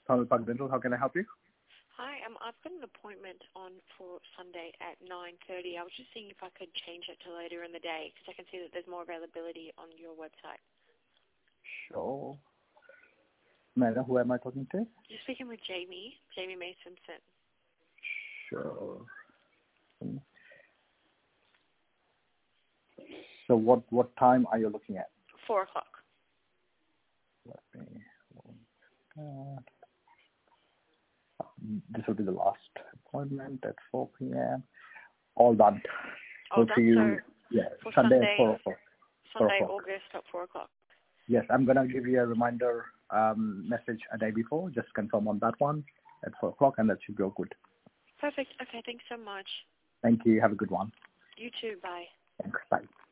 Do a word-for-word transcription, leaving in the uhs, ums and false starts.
Thornhill Park Dental. How can I help you? Hi, um, I've got an appointment on for Sunday at nine thirty. I was just seeing if I could change it to later in the day because I can see that there's more availability on your website. Sure. May I know who am I talking to? You're speaking with Jamie, Jamie May Simpson. Sure. So what, what time are you looking at? Four o'clock. Let me, uh, this will be the last appointment at four p.m. All done. All Go done. to you. So Yeah, for Sunday, Sunday, at four o'clock. Sunday, four o'clock. August at four o'clock. Yes, I'm gonna give you a reminder um, message a day before. Just confirm on that one at four o'clock, and that should go good. Perfect. Okay, thanks so much. Thank you. Have a good one. You too. Bye. Thanks. Bye.